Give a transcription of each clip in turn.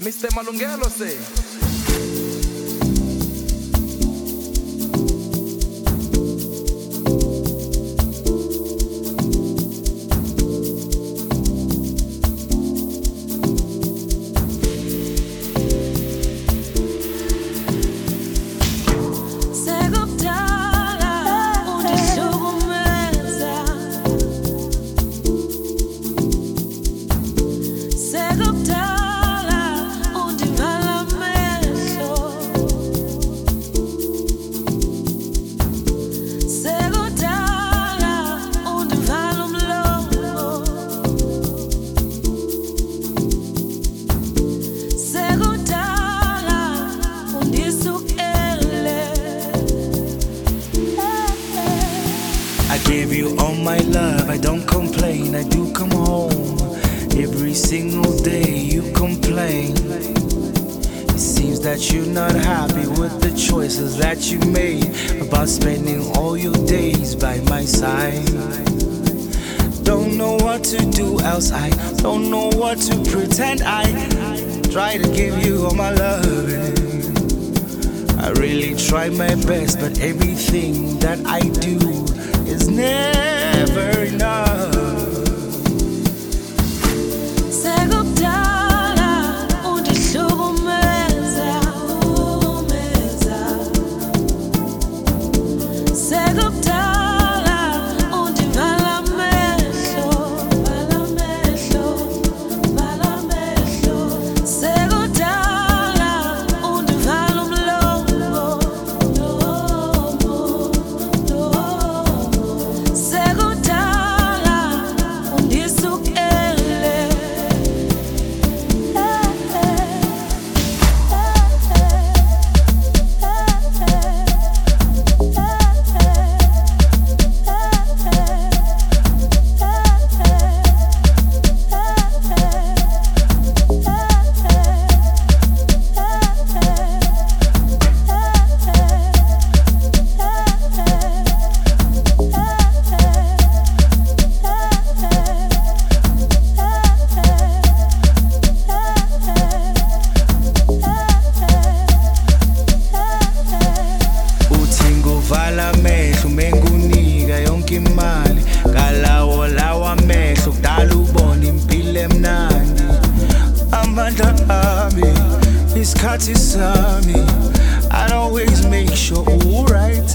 Mr. Malungelo say. I gave you all my love, I don't complain, I do come home. Every single day you complain. It seems that you're not happy with the choices that you made about spending all your days by my side. Don't know what to do else, I don't know what to pretend. I try to give you all my love. I really try my best, but everything that I do is never enough. Vala mehlo mengunika yonke imali ngalawo lawa mehlo kudala ubona impilo emnandi. Amandla ami isikhathi sami, I always make sure alright.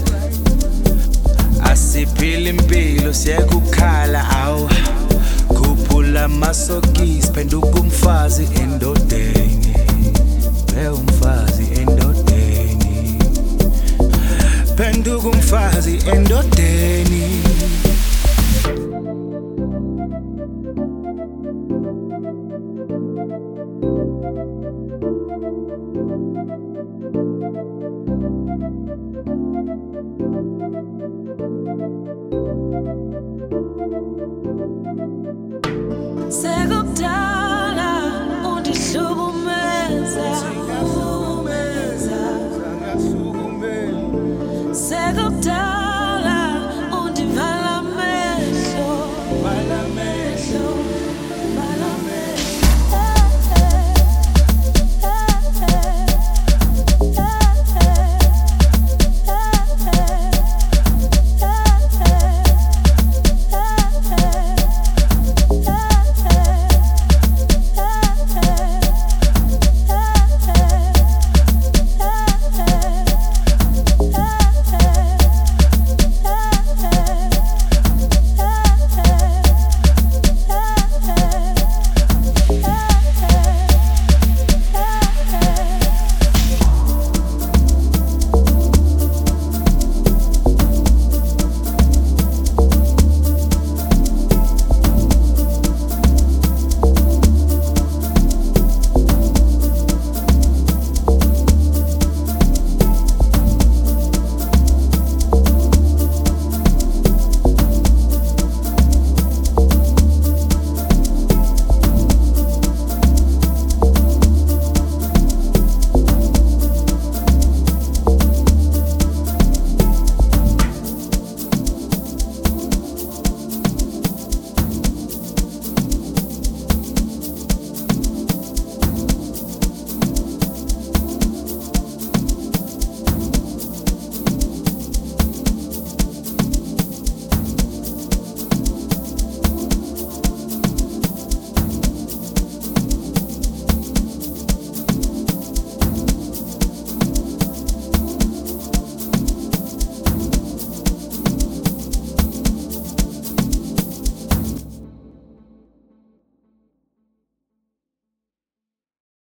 Asiphila impilo siyekukhala awu khuphula amasokisi phenduka umfazi endodeni. Umfazi endodeni, phenduka umfazi endodeni. Sekudala undihlukumeza.